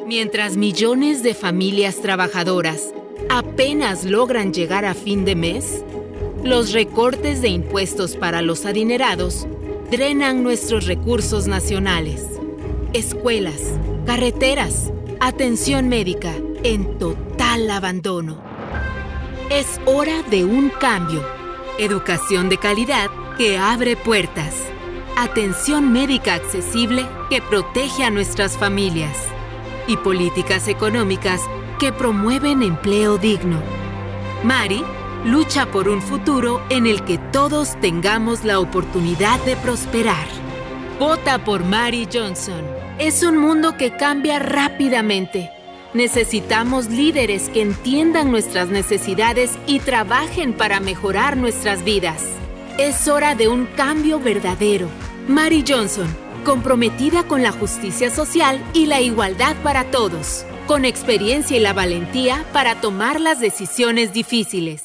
Mientras millones de familias trabajadoras apenas logran llegar a fin de mes, los recortes de impuestos para los adinerados drenan nuestros recursos nacionales. Escuelas, carreteras, atención médica en total abandono. Es hora de un cambio. Educación de calidad que abre puertas. Atención médica accesible que protege a nuestras familias. Y políticas económicas que promueven empleo digno. Mari lucha por un futuro en el que todos tengamos la oportunidad de prosperar. Vota por Mari Johnson. Es un mundo que cambia rápidamente. Necesitamos líderes que entiendan nuestras necesidades y trabajen para mejorar nuestras vidas. Es hora de un cambio verdadero. Mari Johnson, comprometida con la justicia social y la igualdad para todos, con experiencia y la valentía para tomar las decisiones difíciles.